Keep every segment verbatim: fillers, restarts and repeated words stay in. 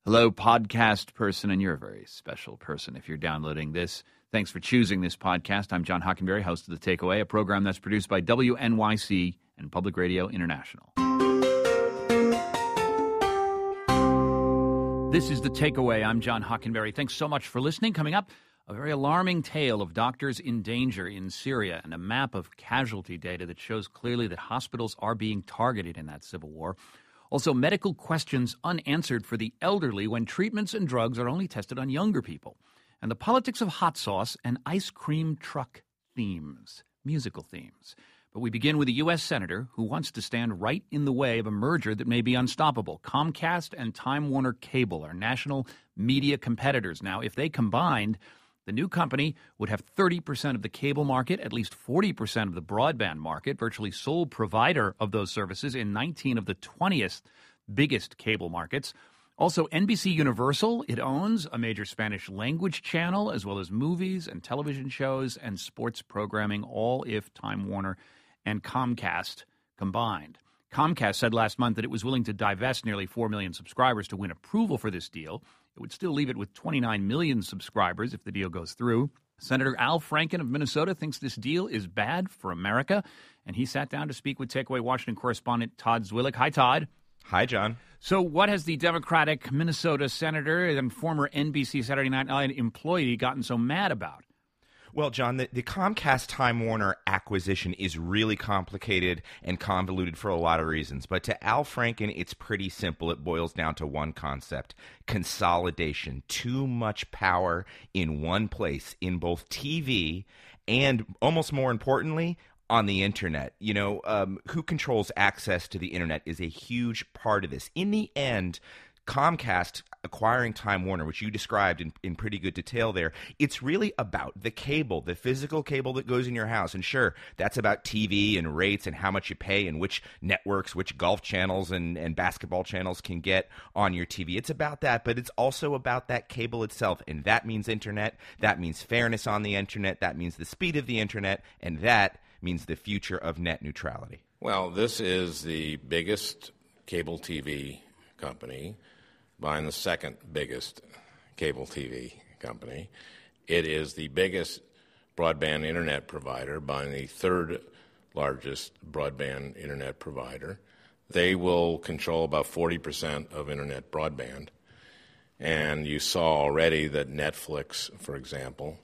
Hello, podcast person, and you're a very special person if you're downloading this. Thanks for choosing this podcast. I'm John Hockenberry, host of The Takeaway, a program that's produced by W N Y C and Public Radio International. This is The Takeaway. I'm John Hockenberry. Thanks so much for listening. Coming up, a very alarming tale of doctors in danger in Syria and a map of casualty data that shows clearly that hospitals are being targeted in that civil war. Also, medical questions unanswered for the elderly when treatments and drugs are only tested on younger people. And the politics of hot sauce and ice cream truck themes, musical themes. But we begin with a U S senator who wants to stand right in the way of a merger that may be unstoppable. Comcast and Time Warner Cable are national media competitors. Now, if they combined, the new company would have thirty percent of the cable market, at least forty percent of the broadband market, virtually sole provider of those services in nineteen of the twentieth biggest cable markets. Also, N B C Universal, it owns a major Spanish language channel, as well as movies and television shows and sports programming, all if Time Warner and Comcast combined. Comcast said last month that it was willing to divest nearly four million subscribers to win approval for this deal. It would still leave it with twenty-nine million subscribers if the deal goes through. Senator Al Franken of Minnesota thinks this deal is bad for America, and he sat down to speak with Takeaway Washington correspondent Todd Zwillich. Hi, Todd. Hi, John. So what has the Democratic Minnesota senator and former N B C Saturday Night Live employee gotten so mad about? Well, John, the, the Comcast-Time Warner acquisition is really complicated and convoluted for a lot of reasons. But to Al Franken, it's pretty simple. It boils down to one concept: consolidation. Too much power in one place, in both T V and, almost more importantly, on the internet. You know, um, who controls access to the internet is a huge part of this. In the end, Comcast acquiring Time Warner, which you described in, in pretty good detail there, it's really about the cable, the physical cable that goes in your house. And sure, that's about T V and rates and how much you pay and which networks, which golf channels and, and basketball channels can get on your T V. It's about that, but it's also about that cable itself. And that means internet. That means fairness on the internet. That means the speed of the internet. And that means the future of net neutrality. Well, this is the biggest cable T V company, buying the second biggest cable T V company. It is the biggest broadband internet provider, buying the third largest broadband internet provider. They will control about forty percent of internet broadband. And you saw already that Netflix, for example,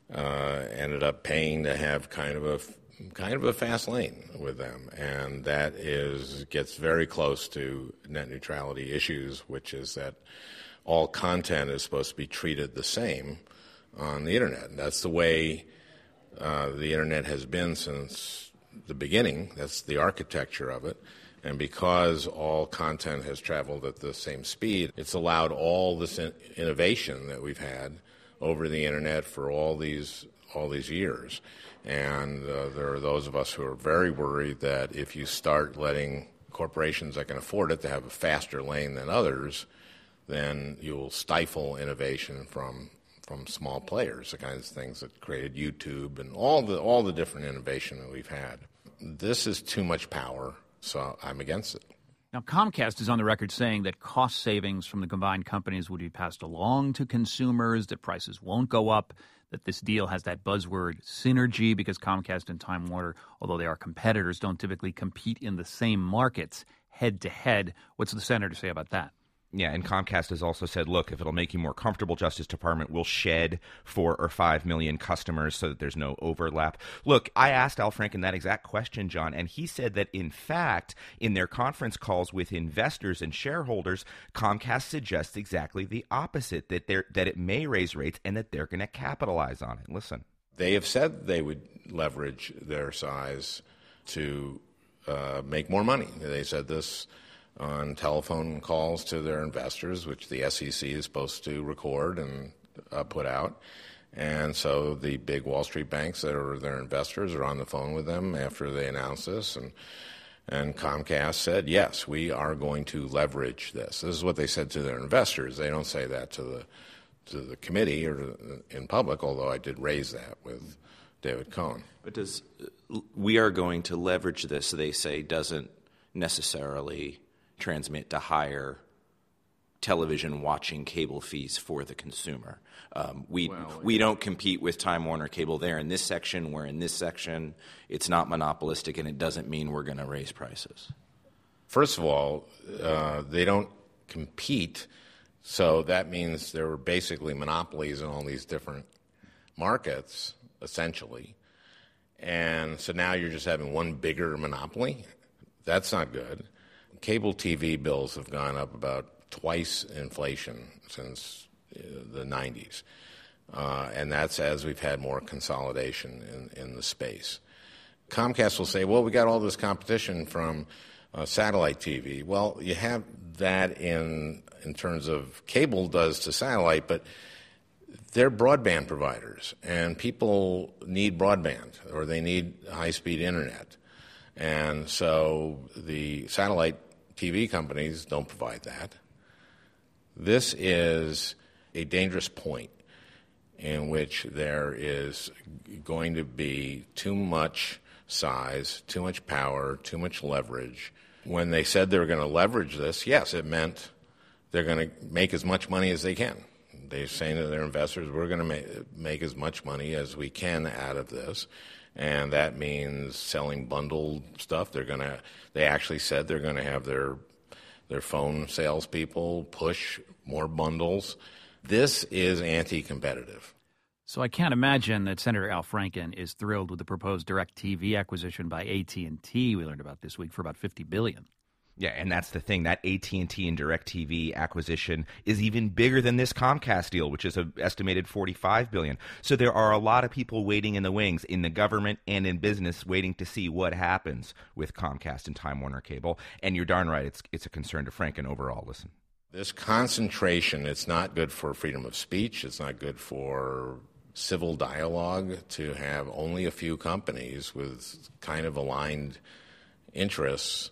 uh, ended up paying to have kind of a kind of a fast lane with them, and that is gets very close to net neutrality issues, which is that all content is supposed to be treated the same on the internet. And that's the way uh, the internet has been since the beginning. That's the architecture of it. And because all content has traveled at the same speed, it's allowed all this in- innovation that we've had over the internet for all these all these years. And uh, there are those of us who are very worried that if you start letting corporations that can afford it to have a faster lane than others, then you'll stifle innovation from from small players, the kinds of things that created YouTube and all the all the different innovation that we've had. This is too much power, so I'm against it. Now, Comcast is on the record saying that cost savings from the combined companies would be passed along to consumers, that prices won't go up, that this deal has that buzzword synergy because Comcast and Time Warner, although they are competitors, don't typically compete in the same markets head-to-head. What's the senator say about that? Yeah, and Comcast has also said, look, if it'll make you more comfortable, Justice Department will shed four or five million customers so that there's no overlap. Look, I asked Al Franken that exact question, John, and he said that, in fact, in their conference calls with investors and shareholders, Comcast suggests exactly the opposite, that they're, that it may raise rates and that they're going to capitalize on it. Listen. They have said they would leverage their size to uh, make more money. They said this on telephone calls to their investors, which the S E C is supposed to record and uh, put out. And so the big Wall Street banks that are their investors are on the phone with them after they announce this. And, and Comcast said, yes, we are going to leverage this. This is what they said to their investors. They don't say that to the to the committee or to, in public, although I did raise that with David Cohen. But does we are going to leverage this, they say, doesn't necessarily transmit to higher television watching cable fees for the consumer. Um, we well, we don't compete with Time Warner Cable. They're in this section. We're in this section. It's not monopolistic, and it doesn't mean we're going to raise prices. First of all, uh, they don't compete, so that means there were basically monopolies in all these different markets, essentially. And so now you're just having one bigger monopoly. That's not good. Cable T V bills have gone up about twice inflation since uh, the nineties. Uh, and that's as we've had more consolidation in, in the space. Comcast will say, well, we got all this competition from uh, satellite T V. Well, you have that in in terms of cable does to satellite, but they're broadband providers, and people need broadband or they need high-speed internet. And so the satellite T V companies don't provide that. This is a dangerous point in which there is going to be too much size, too much power, too much leverage. When they said they were going to leverage this, yes, it meant they're going to make as much money as they can. They're saying to their investors, we're going to make, make as much money as we can out of this. And that means selling bundled stuff. They're going to, they actually said they're going to have their their phone salespeople push more bundles. This is anti-competitive. So I can't imagine that Senator Al Franken is thrilled with the proposed DirecTV acquisition by A T and T we learned about this week for about fifty billion dollars. Yeah, and that's the thing. That A T and T and DirecTV acquisition is even bigger than this Comcast deal, which is an estimated forty-five billion dollars. So there are a lot of people waiting in the wings, in the government and in business, waiting to see what happens with Comcast and Time Warner Cable. And you're darn right, it's it's a concern to Franken overall. Listen. This concentration, it's not good for freedom of speech. It's not good for civil dialogue to have only a few companies with kind of aligned interests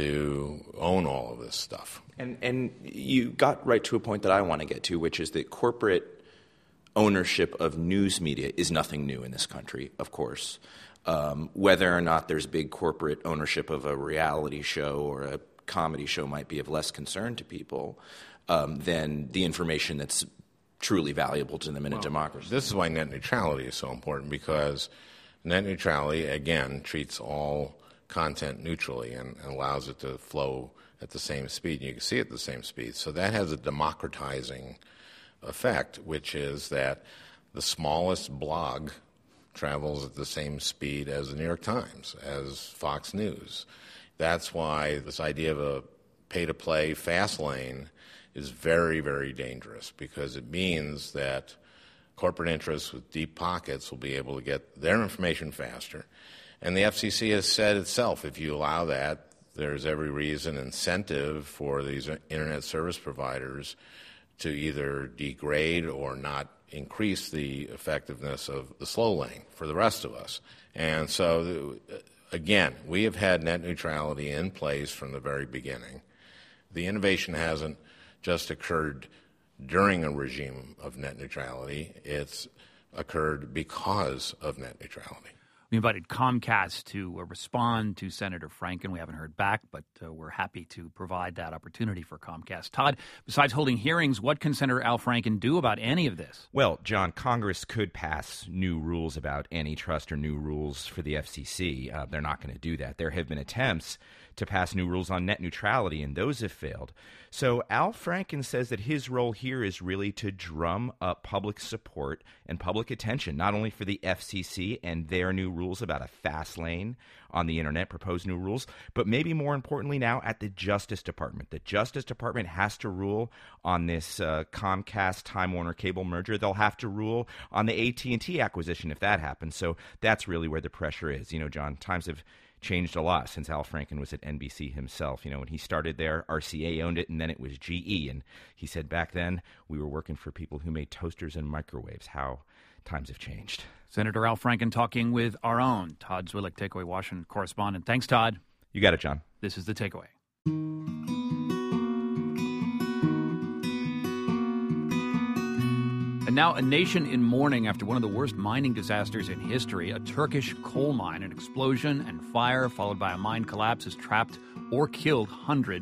to own all of this stuff. And and you got right to a point that I want to get to, which is that corporate ownership of news media is nothing new in this country, of course. Um, whether or not there's big corporate ownership of a reality show or a comedy show might be of less concern to people um, than the information that's truly valuable to them in well, a democracy. This is why net neutrality is so important, because net neutrality, again, treats all content neutrally and, and allows it to flow at the same speed. And you can see it at the same speed. So that has a democratizing effect, which is that the smallest blog travels at the same speed as the New York Times, as Fox News. That's why this idea of a pay-to-play fast lane is very, very dangerous, because it means that corporate interests with deep pockets will be able to get their information faster. And the F C C has said itself, if you allow that, there's every reason, incentive for these internet service providers to either degrade or not increase the effectiveness of the slow lane for the rest of us. And so, again, we have had net neutrality in place from the very beginning. The innovation hasn't just occurred during a regime of net neutrality. It's occurred because of net neutrality. We invited Comcast to uh, respond to Senator Franken. We haven't heard back, but uh, we're happy to provide that opportunity for Comcast. Todd, besides holding hearings, what can Senator Al Franken do about any of this? Well, John, Congress could pass new rules about antitrust or new rules for the F C C. Uh, they're not going to do that. There have been attempts to pass new rules on net neutrality, and those have failed. So Al Franken says that his role here is really to drum up public support and public attention, not only for the F C C and their new rules about a fast lane on the internet, proposed new rules, but maybe more importantly now at the Justice Department. The Justice Department has to rule on this uh, Comcast-Time Warner Cable merger. They'll have to rule on the A T and T acquisition if that happens. So that's really where the pressure is. You know, John, times have changed a lot since Al Franken was at N B C himself. You know, when he started there, R C A owned it, and then it was G E. And he said back then we were working for people who made toasters and microwaves. How times have changed. Senator Al Franken talking with our own Todd Zwillich, Takeaway Washington correspondent. Thanks, Todd. You got it, John. This is The Takeaway. And now a nation in mourning after one of the worst mining disasters in history. A Turkish coal mine, an explosion and fire followed by a mine collapse has trapped or killed hundreds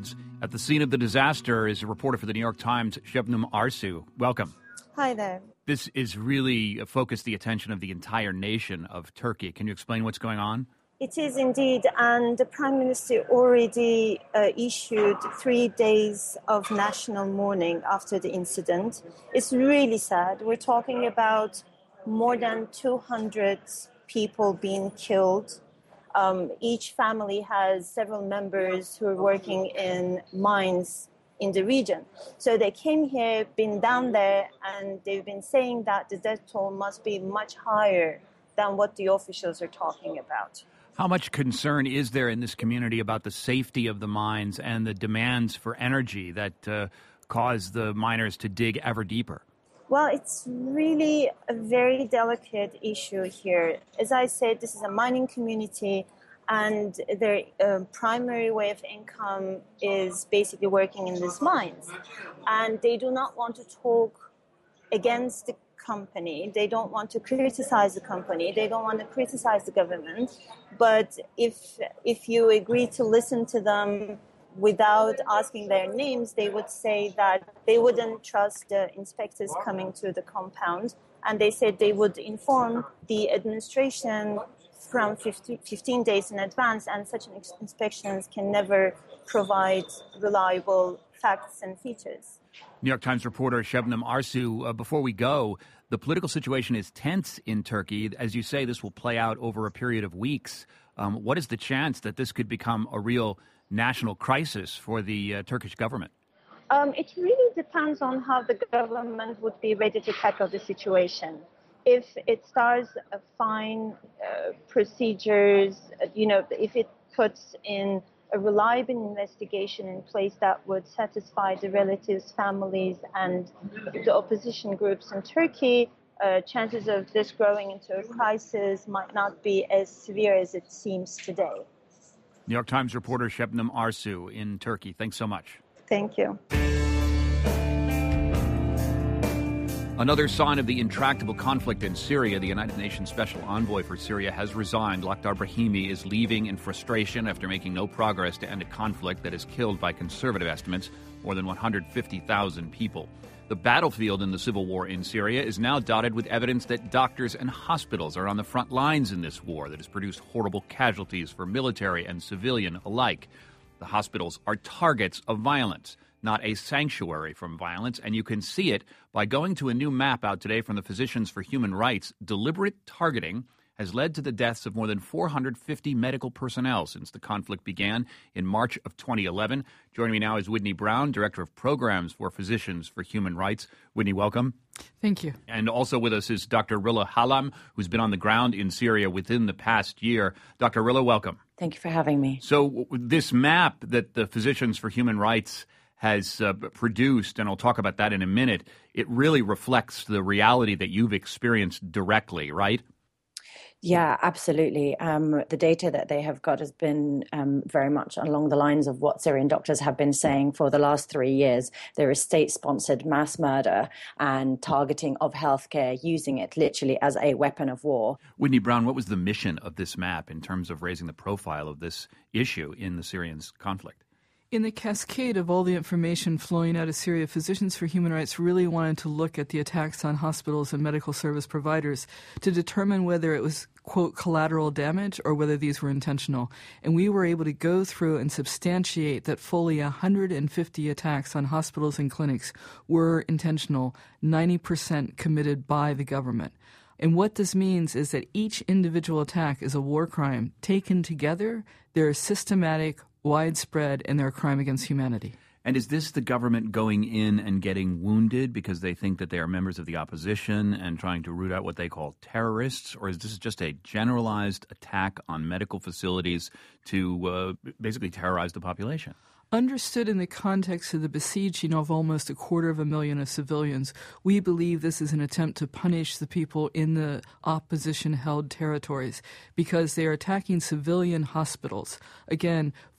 At the scene of the disaster is a reporter for the New York Times, Şebnem Arsu. Welcome. Hi there. This is really focused the attention of the entire nation of Turkey. Can you explain what's going on? It is indeed, and the Prime Minister already uh, issued three days of national mourning after the incident. It's really sad. We're talking about more than two hundred people being killed. Um, each family has several members who are working in mines in the region. So they came here, been down there, and they've been saying that the death toll must be much higher than what the officials are talking about. How much concern is there in this community about the safety of the mines and the demands for energy that uh, cause the miners to dig ever deeper? Well, it's really a very delicate issue here. As I said, this is a mining community, and their uh, primary way of income is basically working in these mines. And they do not want to talk against the company. They don't want to criticize the company. They don't want to criticize the government. But if if you agree to listen to them without asking their names, they would say that they wouldn't trust the inspectors coming to the compound. And they said they would inform the administration from fifteen days in advance, and such inspections can never provide reliable facts and features. New York Times reporter Şebnem Arsu, uh, before we go, the political situation is tense in Turkey. As you say, this will play out over a period of weeks. Um, what is the chance that this could become a real national crisis for the uh, Turkish government? Um, it really depends on how the government would be ready to tackle the situation. If it starts uh, fine uh, procedures, uh, you know, if it puts in a reliable investigation in place that would satisfy the relatives, families, and the opposition groups in Turkey, uh, chances of this growing into a crisis might not be as severe as it seems today. New York Times reporter Şebnem Arsu in Turkey. Thanks so much. Thank you. Another sign of the intractable conflict in Syria, the United Nations Special Envoy for Syria has resigned. Lakhdar Brahimi is leaving in frustration after making no progress to end a conflict that has killed, by conservative estimates, more than one hundred fifty thousand people. The battlefield in the civil war in Syria is now dotted with evidence that doctors and hospitals are on the front lines in this war that has produced horrible casualties for military and civilian alike. The hospitals are targets of violence, not a sanctuary from violence, and you can see it by going to a new map out today from the Physicians for Human Rights. Deliberate targeting has led to the deaths of more than four hundred fifty medical personnel since the conflict began in March of twenty eleven. Joining me now is Whitney Brown, Director of Programs for Physicians for Human Rights. Whitney, welcome. Thank you. And also with us is Doctor Rilla Hallam, who's been on the ground in Syria within the past year. Doctor Rilla, welcome. Thank you for having me. So this map that the Physicians for Human Rights has uh, produced, and I'll talk about that in a minute, it really reflects the reality that you've experienced directly, right? Yeah, absolutely. Um, the data that they have got has been um, very much along the lines of what Syrian doctors have been saying for the last three years. There is state-sponsored mass murder and targeting of healthcare, using it literally as a weapon of war. Whitney Brown, what was the mission of this map in terms of raising the profile of this issue in the Syrian conflict? In the cascade of all the information flowing out of Syria, Physicians for Human Rights really wanted to look at the attacks on hospitals and medical service providers to determine whether it was, quote, collateral damage or whether these were intentional. And we were able to go through and substantiate that fully one hundred fifty attacks on hospitals and clinics were intentional, ninety percent committed by the government. And what this means is that each individual attack is a war crime. Taken together, they're systematic, widespread, and they're a crime against humanity. And is this the government going in and getting wounded because they think that they are members of the opposition and trying to root out what they call terrorists? Or is this just a generalized attack on medical facilities to uh, basically terrorize the population? Understood in the context of the besieging of almost a quarter of a million of civilians, we believe this is an attempt to punish the people in the opposition-held territories because they are attacking civilian hospitals. Again,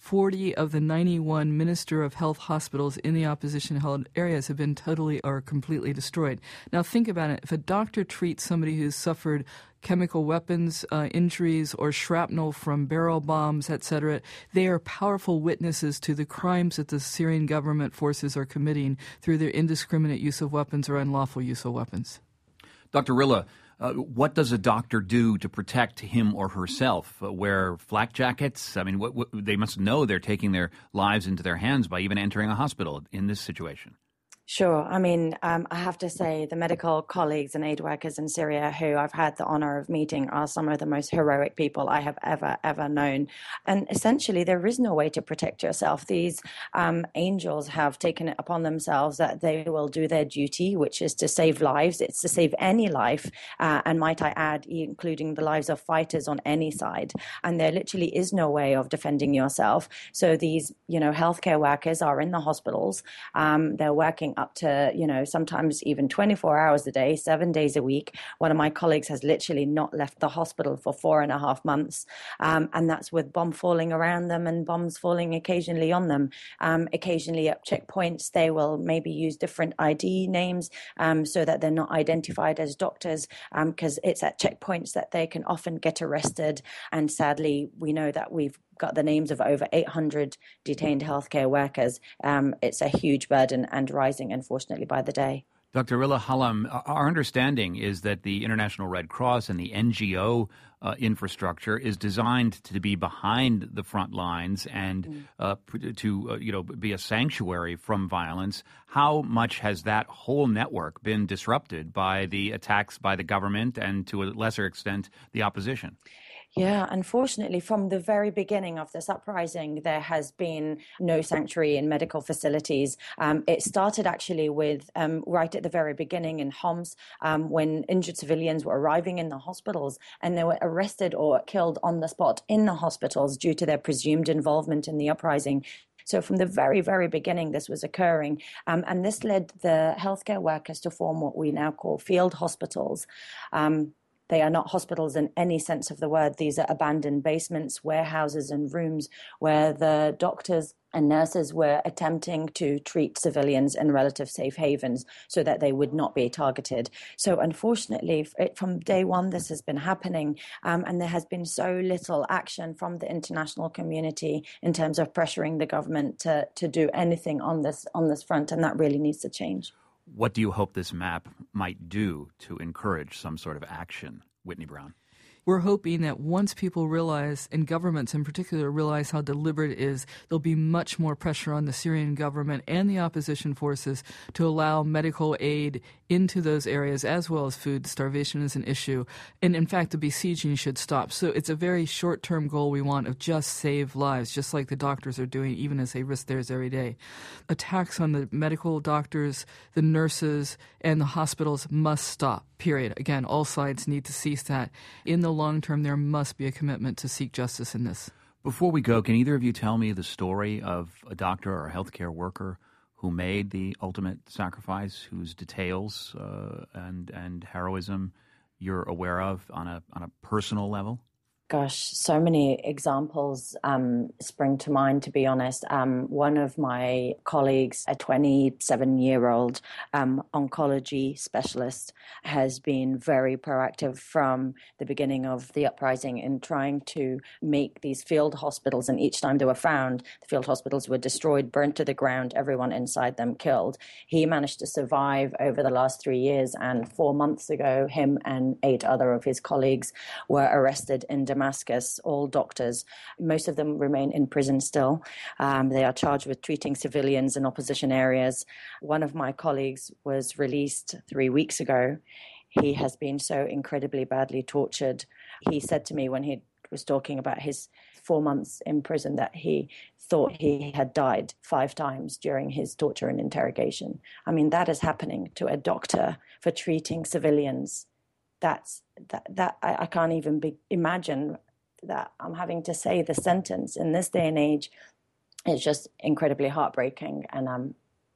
forty of the ninety-one Minister of Health hospitals in the opposition-held areas have been totally or completely destroyed. Now think about it. If a doctor treats somebody who's suffered chemical weapons uh, injuries or shrapnel from barrel bombs, et cetera, they are powerful witnesses to the crimes that the Syrian government forces are committing through their indiscriminate use of weapons or unlawful use of weapons. Doctor Rilla, uh, what does a doctor do to protect him or herself? Uh, wear flak jackets? I mean, what, what, they must know they're taking their lives into their hands by even entering a hospital in this situation. Sure. I mean, um, I have to say the medical colleagues and aid workers in Syria who I've had the honor of meeting are some of the most heroic people I have ever, ever known. And essentially, there is no way to protect yourself. These um, angels have taken it upon themselves that they will do their duty, which is to save lives. It's to save any life. Uh, and might I add, including the lives of fighters on any side. And there literally is no way of defending yourself. So these, you know, healthcare workers are in the hospitals. Um, they're working up to, you know, sometimes even twenty-four hours a day, seven days a week. One of my colleagues has literally not left the hospital for four and a half months. Um, and that's with bomb falling around them and bombs falling occasionally on them. Um, occasionally at checkpoints, they will maybe use different I D names um, so that they're not identified as doctors, because um, it's at checkpoints that they can often get arrested. And sadly, we know that we've got the names of over eight hundred detained healthcare workers. Um, it's a huge burden and rising, unfortunately, by the day. Doctor Rilla Hallam, our understanding is that the International Red Cross and the N G O uh, infrastructure is designed to be behind the front lines and mm. uh, to uh, you know be a sanctuary from violence. How much has that whole network been disrupted by the attacks by the government and, to a lesser extent, the opposition? Yeah, unfortunately, from the very beginning of this uprising, there has been no sanctuary in medical facilities. Um, it started actually with um, right at the very beginning in Homs, um, when injured civilians were arriving in the hospitals and they were arrested or killed on the spot in the hospitals due to their presumed involvement in the uprising. So from the very, very beginning, this was occurring. Um, and this led the healthcare workers to form what we now call field hospitals. Um, They are not hospitals in any sense of the word. These are abandoned basements, warehouses, and rooms where the doctors and nurses were attempting to treat civilians in relative safe havens so that they would not be targeted. So unfortunately, from day one, this has been happening, um, and there has been so little action from the international community in terms of pressuring the government to, to do anything on this on this front, and that really needs to change. What do you hope this map might do to encourage some sort of action, Whitney Brown? We're hoping that once people realize, and governments in particular realize how deliberate it is, there'll be much more pressure on the Syrian government and the opposition forces to allow medical aid into those areas, as well as food. Starvation is an issue. And in fact, the besieging should stop. So it's a very short-term goal we want of just save lives, just like the doctors are doing, even as they risk theirs every day. Attacks on the medical doctors, the nurses, and the hospitals must stop, period. Again, all sides need to cease that. In the long term, there must be a commitment to seek justice in this. Before we go, can either of you tell me the story of a doctor or a healthcare worker who made the ultimate sacrifice, whose details uh, and and heroism you're aware of on a on a personal level? Gosh, so many examples um, spring to mind, to be honest. Um, one of my colleagues, a twenty-seven-year-old um, oncology specialist, has been very proactive from the beginning of the uprising in trying to make these field hospitals, and each time they were found, the field hospitals were destroyed, burnt to the ground, everyone inside them killed. He managed to survive over the last three years, and four months ago, him and eight other of his colleagues were arrested in Damascus, all doctors. Most of them remain in prison still. Um, they are charged with treating civilians in opposition areas. One of my colleagues was released three weeks ago. He has been so incredibly badly tortured. He said to me when he was talking about his four months in prison that he thought he had died five times during his torture and interrogation. I mean, that is happening to a doctor for treating civilians. That's that that I, I can't even be, imagine that I'm having to say the sentence in this day and age. It's just incredibly heartbreaking, and um,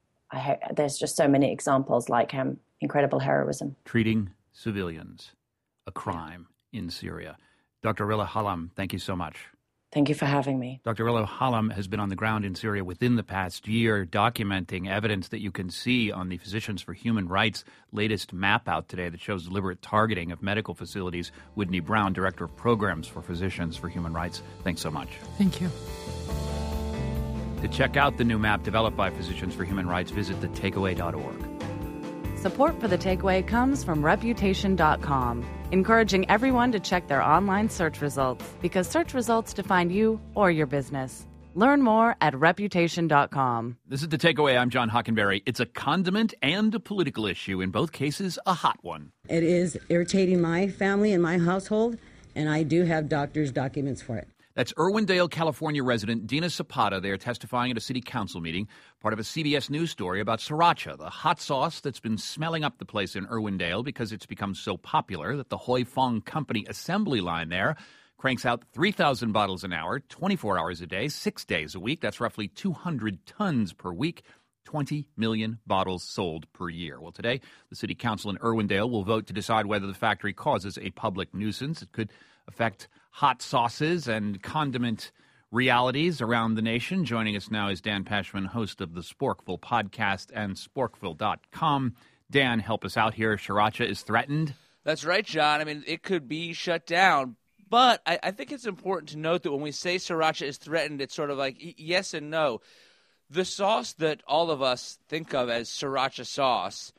I there's just so many examples like him. Incredible heroism. Treating civilians, a crime in Syria. Doctor Rilla Hallam, thank you so much. Thank you for having me. Doctor Rilla Hallam has been on the ground in Syria within the past year, documenting evidence that you can see on the Physicians for Human Rights latest map out today that shows deliberate targeting of medical facilities. Whitney Brown, Director of Programs for Physicians for Human Rights, thanks so much. Thank you. To check out the new map developed by Physicians for Human Rights, visit the takeaway dot org. Support for The Takeaway comes from Reputation dot com, encouraging everyone to check their online search results because search results define you or your business. Learn more at Reputation dot com. This is The Takeaway. I'm John Hockenberry. It's a condiment and a political issue, in both cases a hot one. It is irritating my family and my household, and I do have doctor's documents for it. That's Irwindale, California resident Dina Zapata. They are testifying at a city council meeting, part of a C B S News story about sriracha, the hot sauce that's been smelling up the place in Irwindale because it's become so popular that the Hoi Fong Company assembly line there cranks out three thousand bottles an hour, twenty-four hours a day, six days a week. That's roughly two hundred tons per week, twenty million bottles sold per year. Well, today, the city council in Irwindale will vote to decide whether the factory causes a public nuisance. It could affect hot sauces and condiment realities around the nation. Joining us now is Dan Pashman, host of the Sporkville podcast and sporkville dot com. Dan, help us out here. Sriracha is threatened. That's right, John. I mean, it could be shut down. But I, I think it's important to note that when we say sriracha is threatened, it's sort of like yes and no. The sauce that all of us think of as sriracha sauce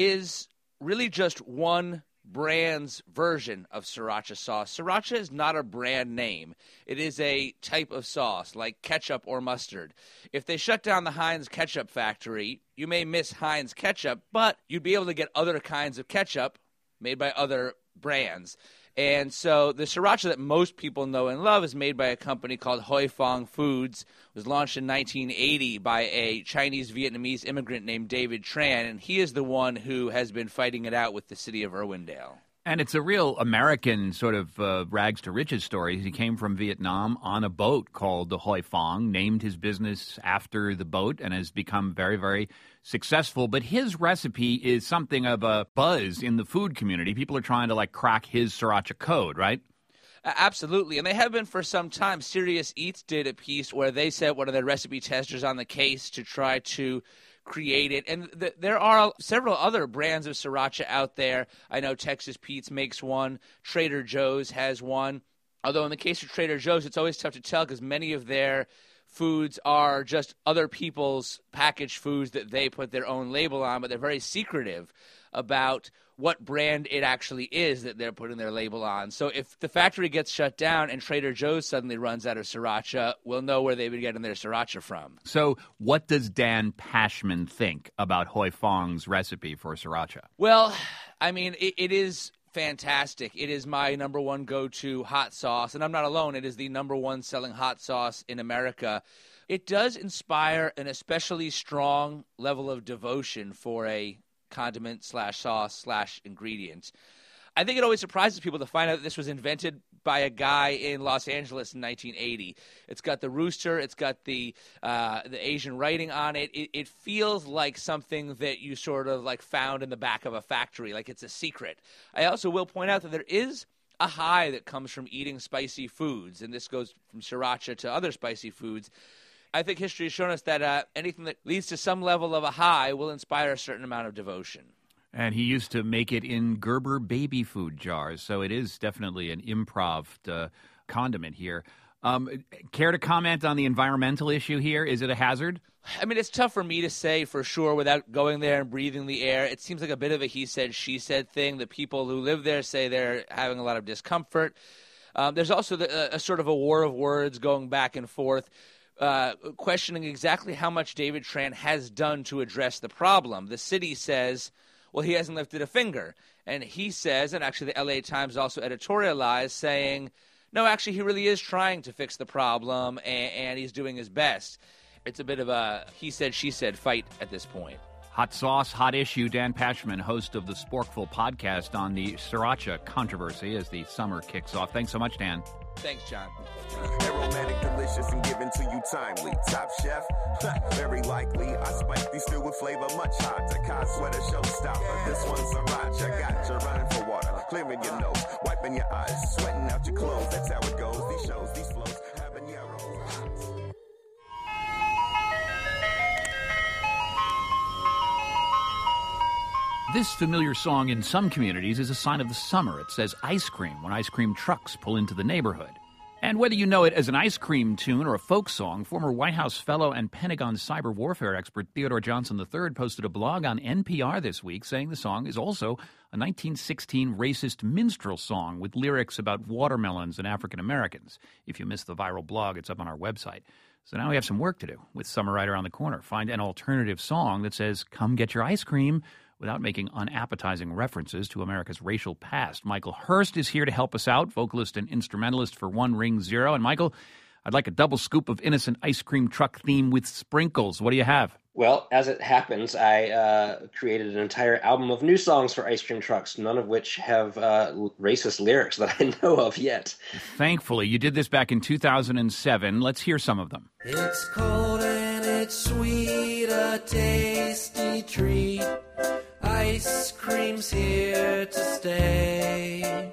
is really just one brand's version of sriracha sauce. Sriracha is not a brand name. It is a type of sauce like ketchup or mustard. If they shut down the Heinz ketchup factory, you may miss Heinz ketchup, but you'd be able to get other kinds of ketchup made by other brands. And so the sriracha that most people know and love is made by a company called Hoi Fong Foods. It was launched in nineteen eighty by a Chinese-Vietnamese immigrant named David Tran, and he is the one who has been fighting it out with the city of Irwindale. And it's a real American sort of uh, rags to riches story. He came from Vietnam on a boat called the Hoi Fong, named his business after the boat, and has become very, very successful. But his recipe is something of a buzz in the food community. People are trying to, like, crack his sriracha code, right? Uh, absolutely, and they have been for some time. Serious Eats did a piece where they sent one of their recipe testers on the case to try to create it. And th- there are several other brands of sriracha out there. I know Texas Pete's makes one. Trader Joe's has one. Although in the case of Trader Joe's, it's always tough to tell because many of their foods are just other people's packaged foods that they put their own label on, but they're very secretive about what brand it actually is that they're putting their label on. So if the factory gets shut down and Trader Joe's suddenly runs out of sriracha, we'll know where they've been getting their sriracha from. So what does Dan Pashman think about Hoi Fong's recipe for sriracha? Well, I mean, it, it is fantastic. It is my number one go-to hot sauce, and I'm not alone. It is the number one selling hot sauce in America. It does inspire an especially strong level of devotion for a condiment slash sauce slash ingredient. I think it always surprises people to find out that this was invented by a guy in Los Angeles in nineteen eighty. It's got the rooster. It's got the uh, the Asian writing on it. it. It feels like something that you sort of like found in the back of a factory, like it's a secret. I also will point out that there is a high that comes from eating spicy foods, and this goes from sriracha to other spicy foods. I think history has shown us that uh, anything that leads to some level of a high will inspire a certain amount of devotion. And he used to make it in Gerber baby food jars, so it is definitely an improv uh, condiment here. Um, care to comment on the environmental issue here? Is it a hazard? I mean, it's tough for me to say for sure without going there and breathing the air. It seems like a bit of a he said, she said thing. The people who live there say they're having a lot of discomfort. Um, there's also the, a, a sort of a war of words going back and forth. Uh, questioning exactly how much David Tran has done to address the problem. The city says, well, he hasn't lifted a finger. And he says, and actually the L A Times also editorialized, saying, no, actually he really is trying to fix the problem, and, and he's doing his best. It's a bit of a he said, she said fight at this point. Hot sauce, hot issue. Dan Pashman, host of the Sporkville podcast on the sriracha controversy as the summer kicks off. Thanks so much, Dan. Thanks, John. Aromatic, delicious, and given to you timely. Top chef, very likely. I spike these stew with flavor much hotter. Cod sweater, showstopper. This one's sriracha. Got you running for water, clearing your nose, wiping your eyes, sweating out your clothes. That's how it goes. These shows, these flows, having This familiar song in some communities is a sign of the summer. It says ice cream when ice cream trucks pull into the neighborhood. And whether you know it as an ice cream tune or a folk song, former White House fellow and Pentagon cyber warfare expert Theodore Johnson the third posted a blog on N P R this week saying the song is also a nineteen sixteen racist minstrel song with lyrics about watermelons and African Americans. If you missed the viral blog, it's up on our website. So now we have some work to do with summer right around the corner. Find an alternative song that says, come get your ice cream, without making unappetizing references to America's racial past. Michael Hurst is here to help us out, vocalist and instrumentalist for One Ring Zero. And Michael, I'd like a double scoop of innocent ice cream truck theme with sprinkles. What do you have? Well, as it happens, I uh, created an entire album of new songs for ice cream trucks, none of which have uh, racist lyrics that I know of yet. Thankfully, you did this back in two thousand seven. Let's hear some of them. It's cold and it's sweet, a tasty treat. Ice cream's here to stay.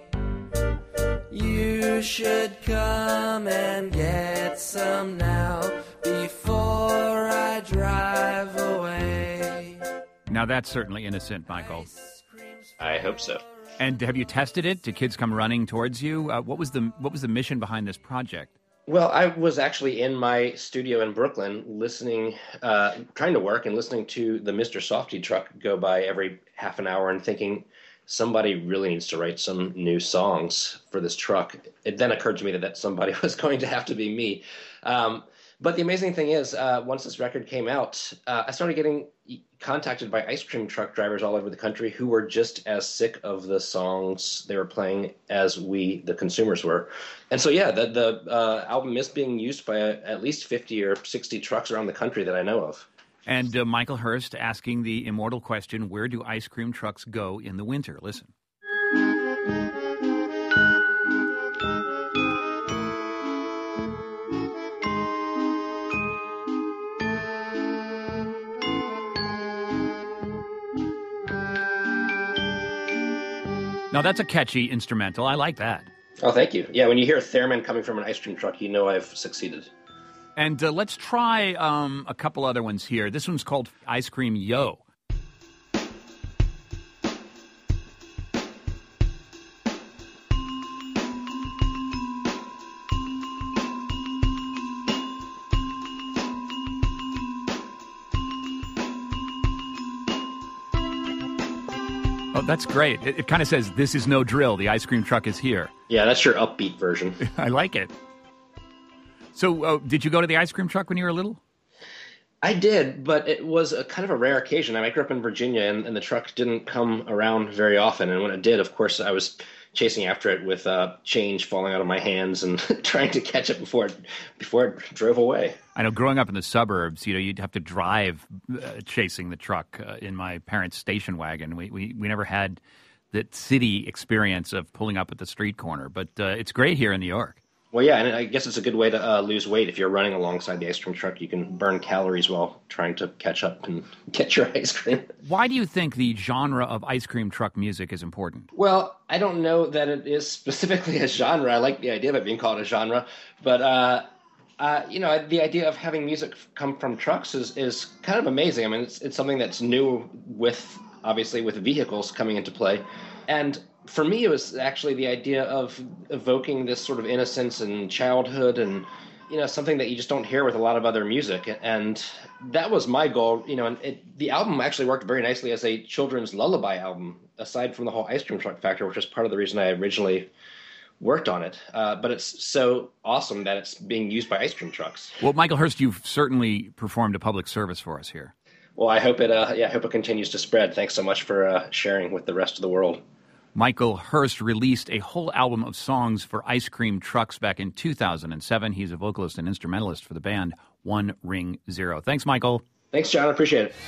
You should come and get some now before I drive away. Now that's certainly innocent, Michael. I hope so. And have you tested it? Do kids come running towards you? Uh, what was the what was the mission behind this project? Well, I was actually in my studio in Brooklyn listening, uh, trying to work and listening to the Mister Softy truck go by every half an hour and thinking somebody really needs to write some new songs for this truck. It then occurred to me that that somebody was going to have to be me. Um, but the amazing thing is, uh, once this record came out, uh, I started getting contacted by ice cream truck drivers all over the country who were just as sick of the songs they were playing as we, the consumers, were. And so, yeah, the, the uh, album is being used by uh, at least fifty or sixty trucks around the country that I know of. And uh, Michael Hurst asking the immortal question, where do ice cream trucks go in the winter? Listen. Now, that's a catchy instrumental. I like that. Oh, thank you. Yeah, when you hear a theremin coming from an ice cream truck, you know I've succeeded. And uh, let's try um, a couple other ones here. This one's called Ice Cream Yo. Oh, that's great. It, it kind of says, this is no drill. The ice cream truck is here. Yeah, that's your upbeat version. I like it. So uh, did you go to the ice cream truck when you were little? I did, but it was a kind of a rare occasion. I, mean, I grew up in Virginia, and, and the truck didn't come around very often. And when it did, of course, I was chasing after it with uh, change falling out of my hands and trying to catch it before it, before it drove away. I know growing up in the suburbs, you know, you'd have to drive uh, chasing the truck uh, in my parents' station wagon. We, we we never had that city experience of pulling up at the street corner, but uh, it's great here in New York. Well, yeah, and I guess it's a good way to uh, lose weight. If you're running alongside the ice cream truck, you can burn calories while trying to catch up and get your ice cream. Why do you think the genre of ice cream truck music is important? Well, I don't know that it is specifically a genre. I like the idea of it being called a genre, but uh, uh, you know, the idea of having music come from trucks is, is kind of amazing. I mean, it's it's something that's new with obviously with vehicles coming into play, and for me, it was actually the idea of evoking this sort of innocence and childhood and, you know, something that you just don't hear with a lot of other music. And that was my goal, you know, and it, the album actually worked very nicely as a children's lullaby album, aside from the whole ice cream truck factor, which was part of the reason I originally worked on it. Uh, but it's so awesome that it's being used by ice cream trucks. Well, Michael Hurst, you've certainly performed a public service for us here. Well, I hope it, uh, yeah, I hope it continues to spread. Thanks so much for uh, sharing with the rest of the world. Michael Hurst released a whole album of songs for ice cream trucks back in two thousand seven. He's a vocalist and instrumentalist for the band One Ring Zero. Thanks, Michael. Thanks, John. I appreciate it.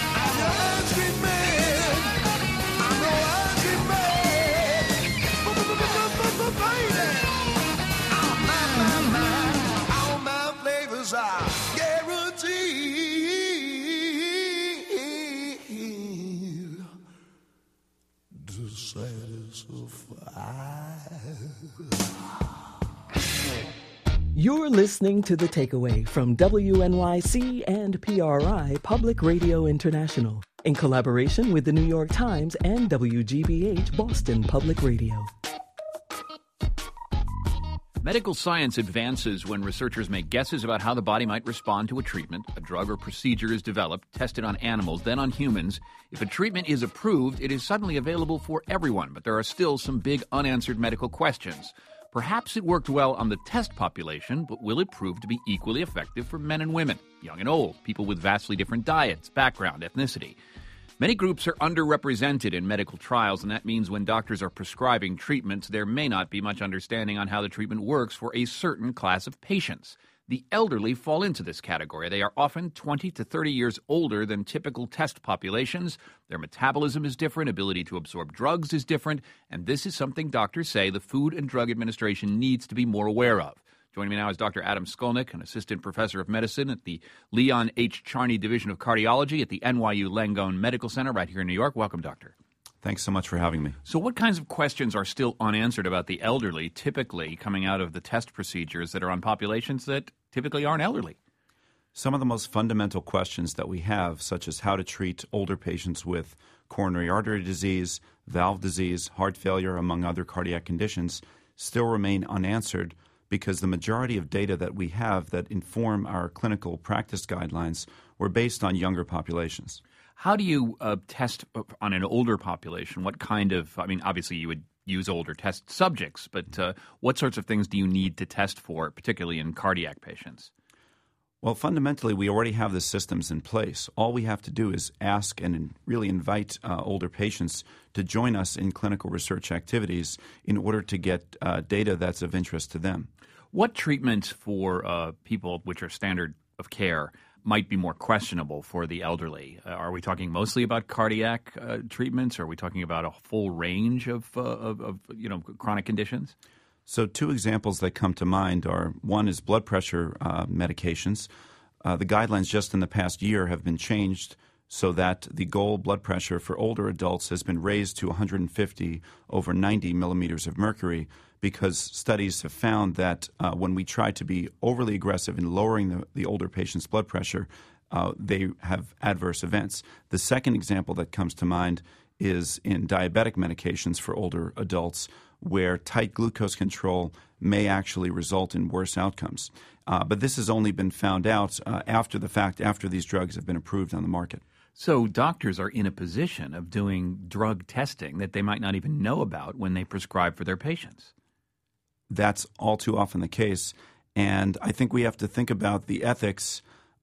You're listening to The Takeaway from W N Y C and P R I Public Radio International. in collaboration with the New York Times and W G B H Boston Public Radio. Medical science advances when researchers make guesses about how the body might respond to a treatment. A drug or procedure is developed, tested on animals, then on humans. If a treatment is approved, it is suddenly available for everyone, but there are still some big unanswered medical questions. Perhaps it worked well on the test population, but will it prove to be equally effective for men and women, young and old, people with vastly different diets, background, ethnicity? Many groups are underrepresented in medical trials, and that means when doctors are prescribing treatments, there may not be much understanding on how the treatment works for a certain class of patients. The elderly fall into this category. They are often twenty to thirty years older than typical test populations. Their metabolism is different, ability to absorb drugs is different, and this is something doctors say the Food and Drug Administration needs to be more aware of. Joining me now is Doctor Adam Skolnick, an assistant professor of medicine at the Leon H. Charney Division of Cardiology at the N Y U Langone Medical Center right here in New York. Welcome, Doctor. Thanks so much for having me. So what kinds of questions are still unanswered about the elderly, typically coming out of the test procedures that are on populations that typically aren't elderly? Some of the most fundamental questions that we have, such as how to treat older patients with coronary artery disease, valve disease, heart failure, among other cardiac conditions, still remain unanswered because the majority of data that we have that inform our clinical practice guidelines were based on younger populations. How do you uh, test on an older population? What kind of, I mean, obviously you would use older test subjects, but uh, what sorts of things do you need to test for, particularly in cardiac patients? Well, fundamentally, we already have the systems in place. All we have to do is ask and really invite uh, older patients to join us in clinical research activities in order to get uh, data that's of interest to them. What treatments for uh, people which are standard of care might be more questionable for the elderly? Uh, are we talking mostly about cardiac uh, treatments? Or are we talking about a full range of, uh, of, of you know, chronic conditions? So two examples that come to mind are, one is blood pressure uh, medications. Uh, the guidelines just in the past year have been changed so that the goal blood pressure for older adults has been raised to one hundred fifty over ninety millimeters of mercury, because studies have found that uh, when we try to be overly aggressive in lowering the, the older patient's blood pressure, uh, they have adverse events. The second example that comes to mind is in diabetic medications for older adults, where tight glucose control may actually result in worse outcomes. Uh, but this has only been found out uh, after the fact, after these drugs have been approved on the market. So doctors are in a position of doing drug testing that they might not even know about when they prescribe for their patients. That's all too often the case. And I think we have to think about the ethics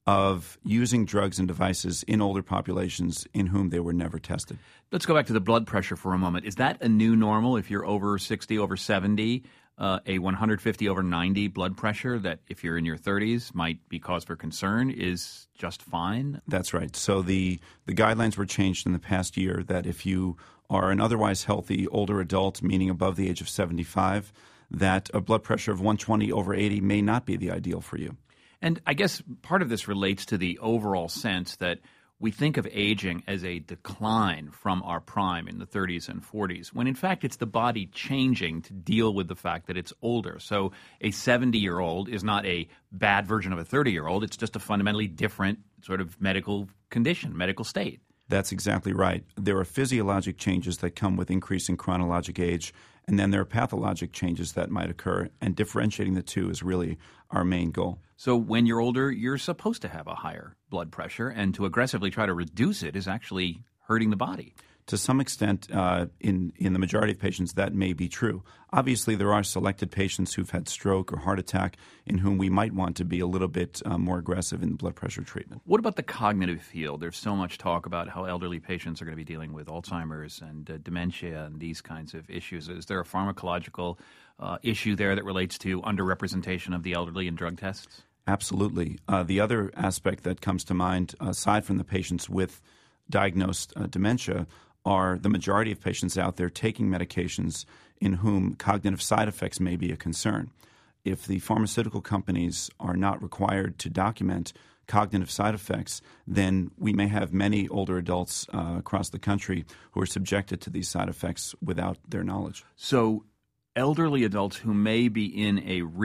of using drugs and devices in older populations in whom they were never tested. Let's go back to the blood pressure for a moment. Is that a new normal if you're over sixty, over seventy, uh, a one hundred fifty over ninety blood pressure that if you're in your thirties might be cause for concern is just fine? That's right. So the, the guidelines were changed in the past year that if you are an otherwise healthy older adult, meaning above the age of seventy-five, that a blood pressure of one twenty over eighty may not be the ideal for you. And I guess part of this relates to the overall sense that we think of aging as a decline from our prime in the thirties and forties, when in fact it's the body changing to deal with the fact that it's older. So a seventy-year-old is not a bad version of a thirty-year-old. It's just a fundamentally different sort of medical condition, medical state. That's exactly right. There are physiologic changes that come with increasing chronologic age, and then there are pathologic changes that might occur, and differentiating the two is really our main goal. So when you're older, you're supposed to have a higher blood pressure, and to aggressively try to reduce it is actually hurting the body. To some extent, uh, in, in the majority of patients, that may be true. Obviously, there are selected patients who've had stroke or heart attack in whom we might want to be a little bit uh, more aggressive in blood pressure treatment. What about the cognitive field? There's so much talk about how elderly patients are going to be dealing with Alzheimer's and uh, dementia and these kinds of issues. Is there a pharmacological uh, issue there that relates to underrepresentation of the elderly in drug tests? Absolutely. Uh, the other aspect that comes to mind, aside from the patients with diagnosed uh, dementia, are the majority of patients out there taking medications in whom cognitive side effects may be a concern. If the pharmaceutical companies are not required to document cognitive side effects, then we may have many older adults uh, across the country who are subjected to these side effects without their knowledge. So elderly adults who may be in a risk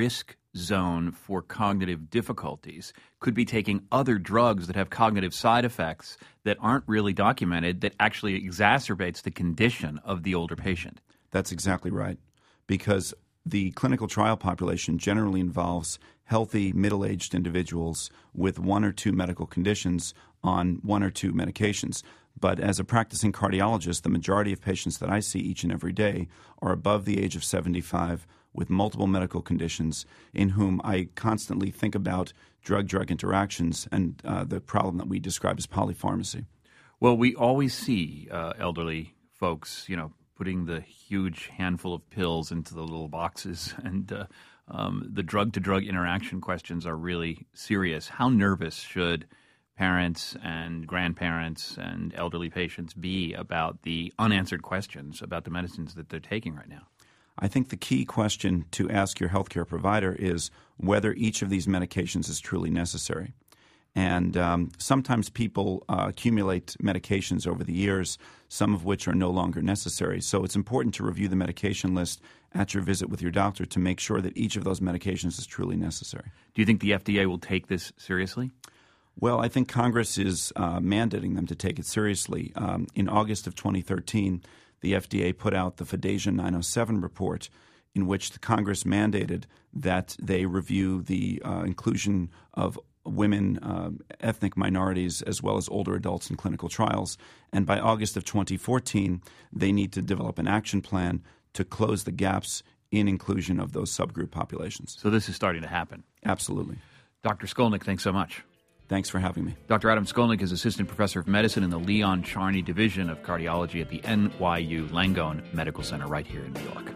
zone for cognitive difficulties could be taking other drugs that have cognitive side effects that aren't really documented that actually exacerbates the condition of the older patient. That's exactly right, because the clinical trial population generally involves healthy middle-aged individuals with one or two medical conditions on one or two medications. But as a practicing cardiologist, the majority of patients that I see each and every day are above the age of seventy-five with multiple medical conditions in whom I constantly think about drug-drug interactions and uh, the problem that we describe as polypharmacy. Well, we always see uh, elderly folks, you know, putting the huge handful of pills into the little boxes, and uh, um, the drug-to-drug interaction questions are really serious. How nervous should parents and grandparents and elderly patients be about the unanswered questions about the medicines that they're taking right now? I think the key question to ask your healthcare provider is whether each of these medications is truly necessary. And um, sometimes people uh, accumulate medications over the years, some of which are no longer necessary. So it's important to review the medication list at your visit with your doctor to make sure that each of those medications is truly necessary. Do you think the F D A will take this seriously? Well, I think Congress is uh, mandating them to take it seriously. Um, in August of twenty thirteen, the F D A put out the FDASIA nine oh seven report, in which the Congress mandated that they review the uh, inclusion of women, uh, ethnic minorities, as well as older adults in clinical trials. And by August of twenty fourteen, they need to develop an action plan to close the gaps in inclusion of those subgroup populations. So this is starting to happen. Absolutely. Doctor Skolnick, thanks so much. Thanks for having me. Doctor Adam Skolnick is Assistant Professor of Medicine in the Leon Charney Division of Cardiology at the N Y U Langone Medical Center right here in New York.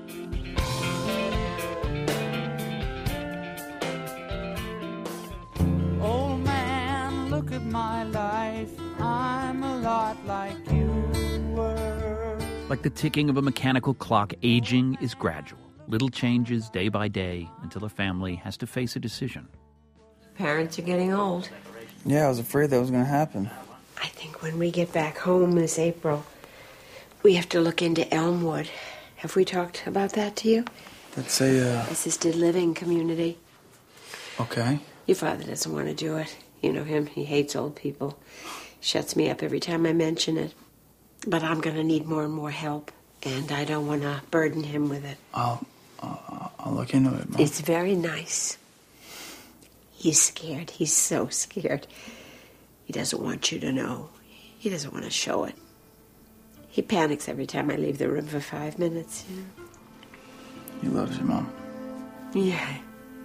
Old man, look at my life. I'm a lot like you were. Like the ticking of a mechanical clock, aging is gradual. Little changes day by day until a family has to face a decision. Parents are getting old. Yeah, I was afraid that was going to happen. I think when we get back home this April, we have to look into Elmwood. Have we talked about that to you? That's a, uh... assisted living community. Okay. Your father doesn't want to do it. You know him. He hates old people. Shuts me up every time I mention it. But I'm going to need more and more help, and I don't want to burden him with it. I'll, uh, I'll look into it, Mom. It's very nice. He's scared. He's so scared. He doesn't want you to know. He doesn't want to show it. He panics every time I leave the room for five minutes. You know? He loves you, Mom. Yeah.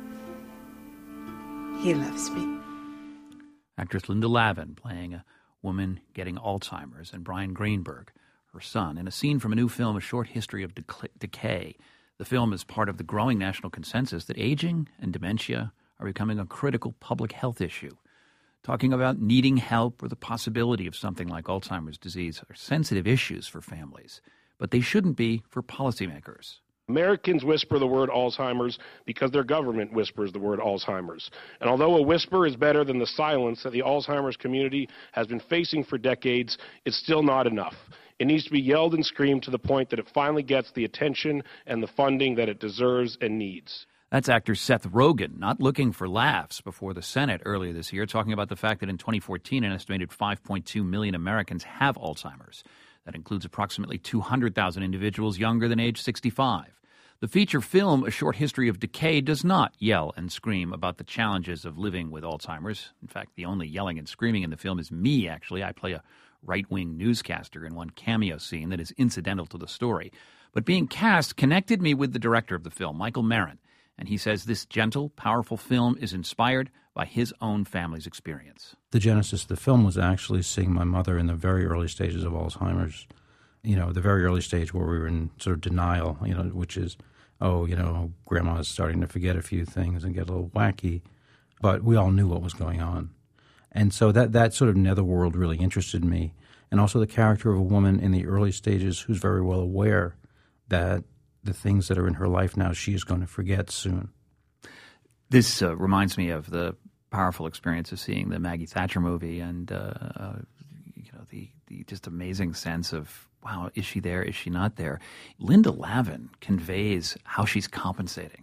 He loves me. Actress Linda Lavin playing a woman getting Alzheimer's, and Brian Greenberg, her son, in a scene from a new film, A Short History of Dec- Decay. The film is part of the growing national consensus that aging and dementia are becoming a critical public health issue. Talking about needing help or the possibility of something like Alzheimer's disease are sensitive issues for families, but they shouldn't be for policymakers. Americans whisper the word Alzheimer's because their government whispers the word Alzheimer's. And although a whisper is better than the silence that the Alzheimer's community has been facing for decades, it's still not enough. It needs to be yelled and screamed to the point that it finally gets the attention and the funding that it deserves and needs. That's actor Seth Rogen, not looking for laughs before the Senate earlier this year, talking about the fact that in twenty fourteen, an estimated five point two million Americans have Alzheimer's. That includes approximately two hundred thousand individuals younger than age sixty-five. The feature film, A Short History of Decay, does not yell and scream about the challenges of living with Alzheimer's. In fact, the only yelling and screaming in the film is me, actually. I play a right-wing newscaster in one cameo scene that is incidental to the story. But being cast connected me with the director of the film, Michael Marin. And he says this gentle, powerful film is inspired by his own family's experience. The genesis of the film was actually seeing my mother in the very early stages of Alzheimer's. You know, the very early stage where we were in sort of denial, you know, which is, oh, you know, grandma's starting to forget a few things and get a little wacky. But we all knew what was going on. And so that, that sort of netherworld really interested me. And also the character of a woman in the early stages who's very well aware that the things that are in her life now, she is going to forget soon. This uh, reminds me of the powerful experience of seeing the Maggie Thatcher movie, and uh, uh, you know the, the just amazing sense of, wow, is she there? Is she not there? Linda Lavin conveys how she's compensating.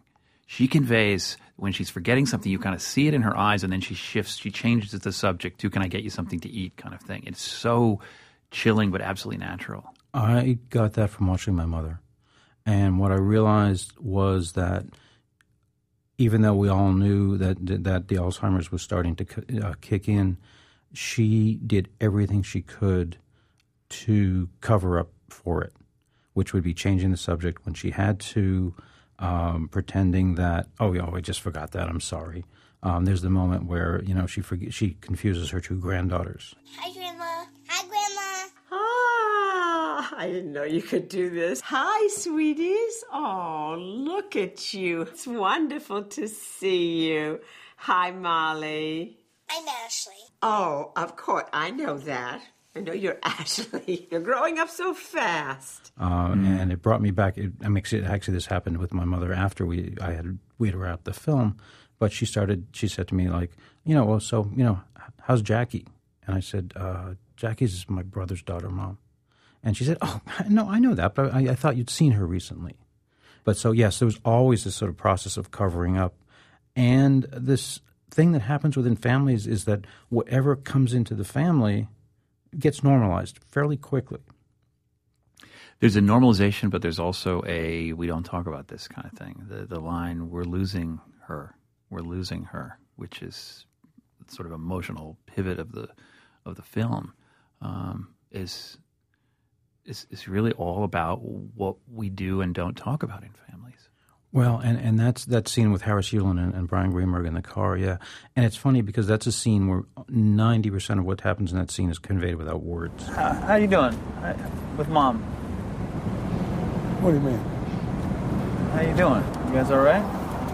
she conveys when she's forgetting something, you kind of see it in her eyes, and then she shifts, she changes the subject to, can I get you something to eat kind of thing. It's so chilling but absolutely natural. I got that from watching my mother. And what I realized was that even though we all knew that that the Alzheimer's was starting to uh, kick in, she did everything she could to cover up for it, which would be changing the subject when she had to, um, pretending that, oh, yeah, I just forgot that, I'm sorry. Um, there's the moment where, you know, she forget, she confuses her two granddaughters. Hi, Grandma. Hi, Grandma. Ah, I didn't know you could do this. Hi, sweeties. Oh, look at you. It's wonderful to see you. Hi, Molly. I'm Ashley. Oh, of course. I know that. I know you're Ashley. You're growing up so fast. Uh, mm. And it brought me back. It, I mean, actually, this happened with my mother after we I had we had wrapped the film. But she started. She said to me, like, you know, well, so you know, how's Jackie? And I said, uh, Jackie's my brother's daughter, Mom. And she said, oh, no, I know that, but I, I thought you'd seen her recently. But so yes, there was always this sort of process of covering up, and this thing that happens within families is that whatever comes into the family gets normalized fairly quickly. There's a normalization, but there's also a we don't talk about this kind of thing. The the line, we're losing her, we're losing her, which is sort of emotional pivot of the of the film, um, is, is is really all about what we do and don't talk about in families. Well, and, and that's that scene with Harris Yulin and, and Brian Greenberg in the car, yeah. And it's funny because that's a scene where ninety percent of what happens in that scene is conveyed without words. How, how you doing? With Mom? What do you mean? How you doing? You guys all right?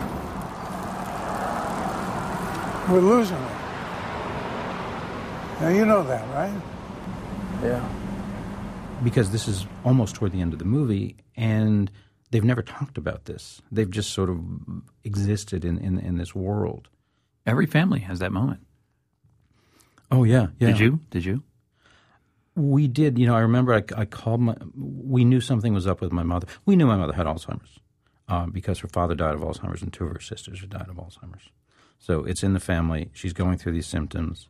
We're losing her. Now, you know that, right? Yeah. Because this is almost toward the end of the movie, and they've never talked about this. They've just sort of existed in, in, in this world. Every family has that moment. Oh, yeah, yeah. Did you? Did you? We did. You know, I remember I, I called my – we knew something was up with my mother. We knew my mother had Alzheimer's uh, because her father died of Alzheimer's and two of her sisters had died of Alzheimer's. So it's in the family. She's going through these symptoms.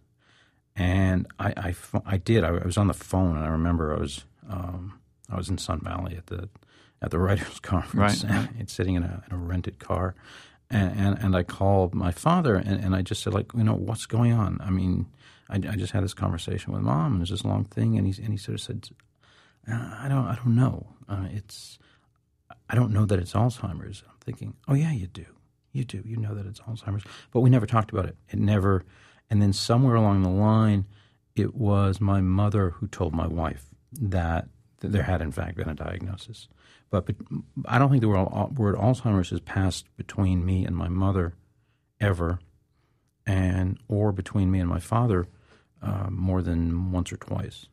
And I, I, I did. I, I was on the phone, and I remember I was um, I was in Sun Valley at the at the writers' conference, right, right. and sitting in a, in a rented car, and, and and I called my father, and, and I just said, like, you know, what's going on? I mean, I, I just had this conversation with Mom, and there's this long thing, and he and he sort of said, I don't I don't know. Uh, it's I don't know that it's Alzheimer's. I'm thinking, oh yeah, you do, you do, you know that it's Alzheimer's, but we never talked about it. It never. And then somewhere along the line, it was my mother who told my wife that, that there had, in fact, been a diagnosis. But, but I don't think the word, word Alzheimer's has passed between me and my mother ever, and or between me and my father uh, more than once or twice.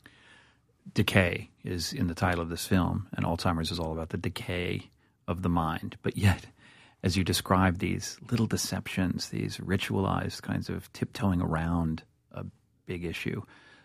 Decay is in the title of this film, and Alzheimer's is all about the decay of the mind. But yet, as you describe these little deceptions, these ritualized kinds of tiptoeing around a big issue,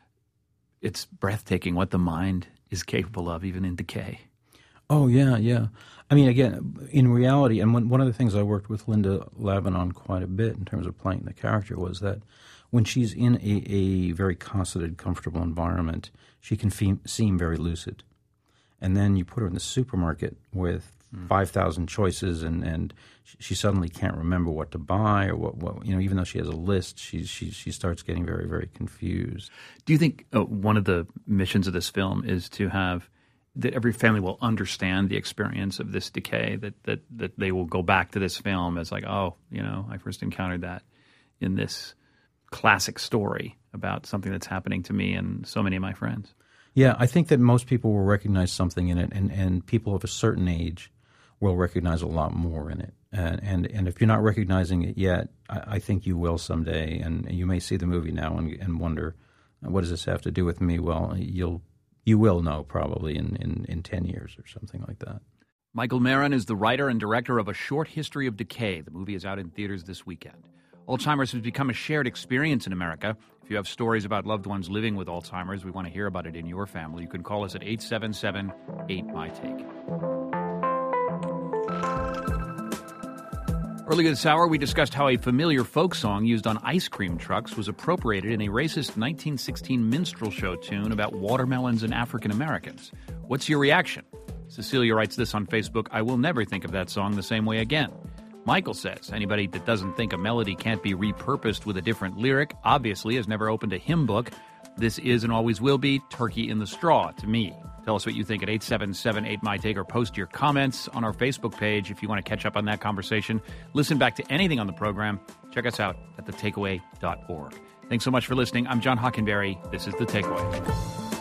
it's breathtaking what the mind is capable of, even in decay. Oh, yeah, yeah. I mean, again, in reality, and one, one of the things I worked with Linda Lavin on quite a bit in terms of playing the character was that when she's in a, a very cosseted, comfortable environment, she can fe- seem very lucid. And then you put her in the supermarket with five thousand choices, and, and she suddenly can't remember what to buy or what, what you know, even though she has a list, she, she, she starts getting very, very confused. Do you think uh, one of the missions of this film is to have that every family will understand the experience of this decay, that, that, that they will go back to this film as like, oh, you know, I first encountered that in this classic story about something that's happening to me and so many of my friends? Yeah, I think that most people will recognize something in it, and, and people of a certain age will recognize a lot more in it. And and, and if you're not recognizing it yet, I, I think you will someday. And you may see the movie now and, and wonder, what does this have to do with me? Well, you'll you will know probably in, in, in ten years or something like that. Michael Marin is the writer and director of A Short History of Decay. The movie is out in theaters this weekend. Alzheimer's has become a shared experience in America. If you have stories about loved ones living with Alzheimer's, we want to hear about it in your family. You can call us at eight seven seven, eight, M Y, T A K E. Earlier this hour, we discussed how a familiar folk song used on ice cream trucks was appropriated in a racist nineteen sixteen minstrel show tune about watermelons and African Americans. What's your reaction? Cecilia writes this on Facebook: I will never think of that song the same way again. Michael says, anybody that doesn't think a melody can't be repurposed with a different lyric obviously has never opened a hymn book. This is and always will be turkey in the straw to me. Tell us what you think at eight seven seven eight my take or post your comments on our Facebook page if you want to catch up on that conversation. Listen back to anything on the program. Check us out at the takeaway dot org. Thanks so much for listening. I'm John Hockenberry. This is The Takeaway.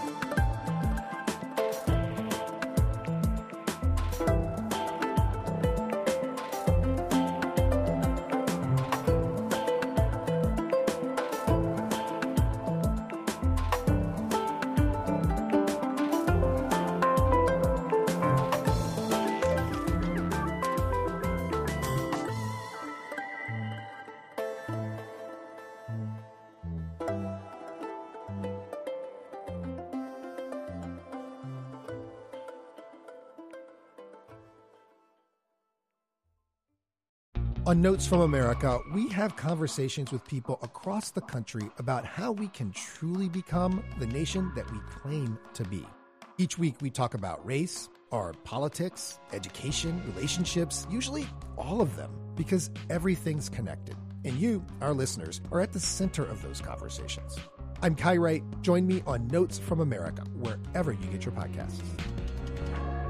On Notes from America, we have conversations with people across the country about how we can truly become the nation that we claim to be. Each week we talk about race, our politics, education, relationships, usually all of them, because everything's connected. And you, our listeners, are at the center of those conversations. I'm Kai Wright. Join me on Notes from America, wherever you get your podcasts.